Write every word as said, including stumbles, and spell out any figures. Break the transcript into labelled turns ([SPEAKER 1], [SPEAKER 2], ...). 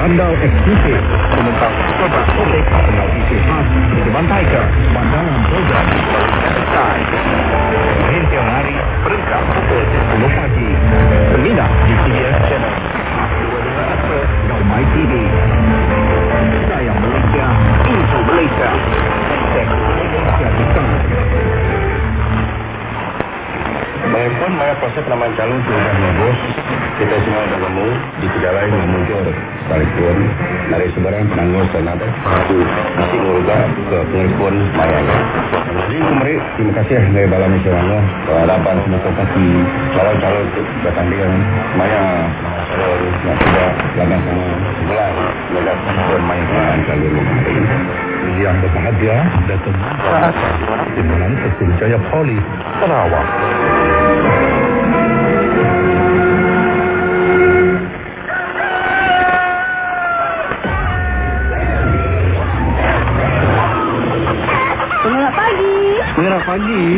[SPEAKER 1] Andal eksklusif tentang coba objek kenal isi khas Keteban Tiger pandangan program Sky. Hari tiap hari berengkap pukul sepuluh pagi. Terminat di T V S Channel dan My T V. Sayang Malaysia, Info Malaysia. Hashtag Malaysia Besar.
[SPEAKER 2] Bagaimanapun maya proses penamaan calon sudah bagus, kita semua dah lemu di Kedarai memuncul sekalipun dari sebarang penanggung senada aku masih mengurutkan ke pengelipun maya. Jadi kemari terima kasih dari Balam Malaysia harapan semasa kaki calon-calon untuk bertanding maya calon yang sudah lagan sama sebelah negara penanggung maya calon kemarin.
[SPEAKER 1] Yang berbahagia datang saat timbalan Persib Jaya Poli Sarawak.
[SPEAKER 3] Selamat pagi.
[SPEAKER 1] Selamat pagi.